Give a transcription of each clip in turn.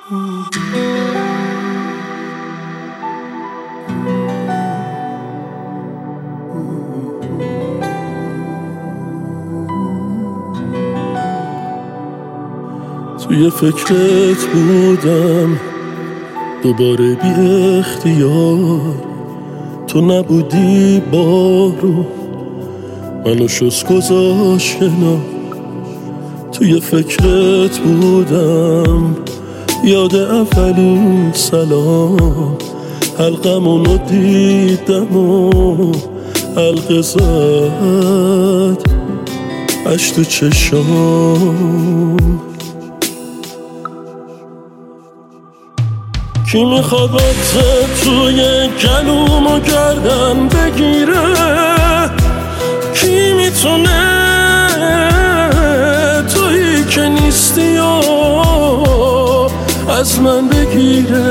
توی فکرت بودم دوباره بی اختیار، تو نبودی بارو منو شست گذاشت کنار. توی فکرت بودم یاد اولین سلام، حلقمونو دیدم و حلقه زد اش تو چشام. کی میخواد وقت توی گلومو گردن بگیره؟ کی میتونه تویی که نیستی و از من بگیره؟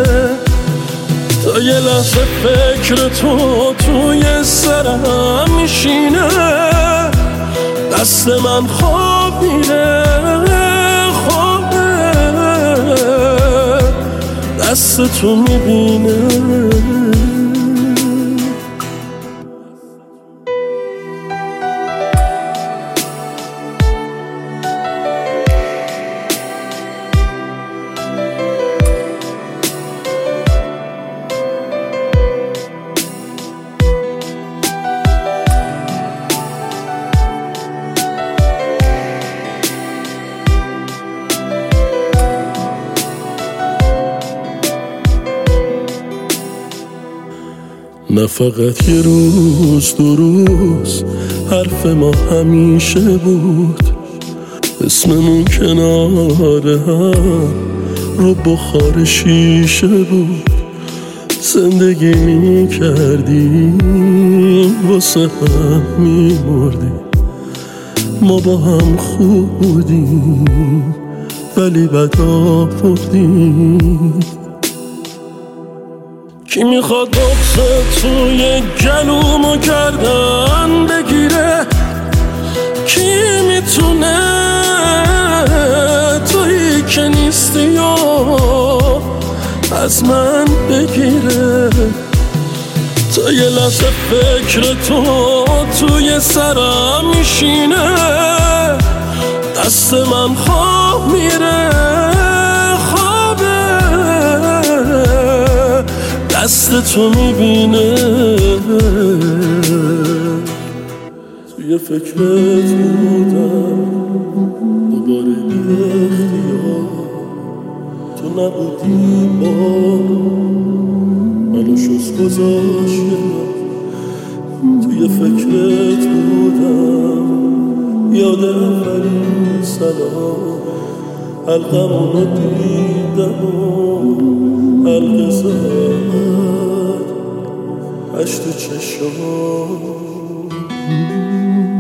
تا یه لحظه فکر تو توی سرم میشینه، دست من خواب میره، دست تو میبینه. نه فقط یه روز دو روز حرف ما همیشه بود، اسممون کنار هم رو بخار شیشه بود. زندگی میکردیم واسه هم میمردیم، ما با هم خوب بودیم ولی بد آوردیم. کی میخواد بغض توی گلومو گردن بگیره؟ کی میتونه تویی که نیستی و از من بگیره؟ تا یه لحظه فکر تو توی سرم میشینه، دست من خواب میره، دست تو میبینه. توی فکرت بودم دوباره بی اختیار، تو نبودی بارو منو شست گذاشت کنار. توی فکرت بودم یاد اولین سلام، حلقمونو دیدم و حلقه زد اش تو چشام.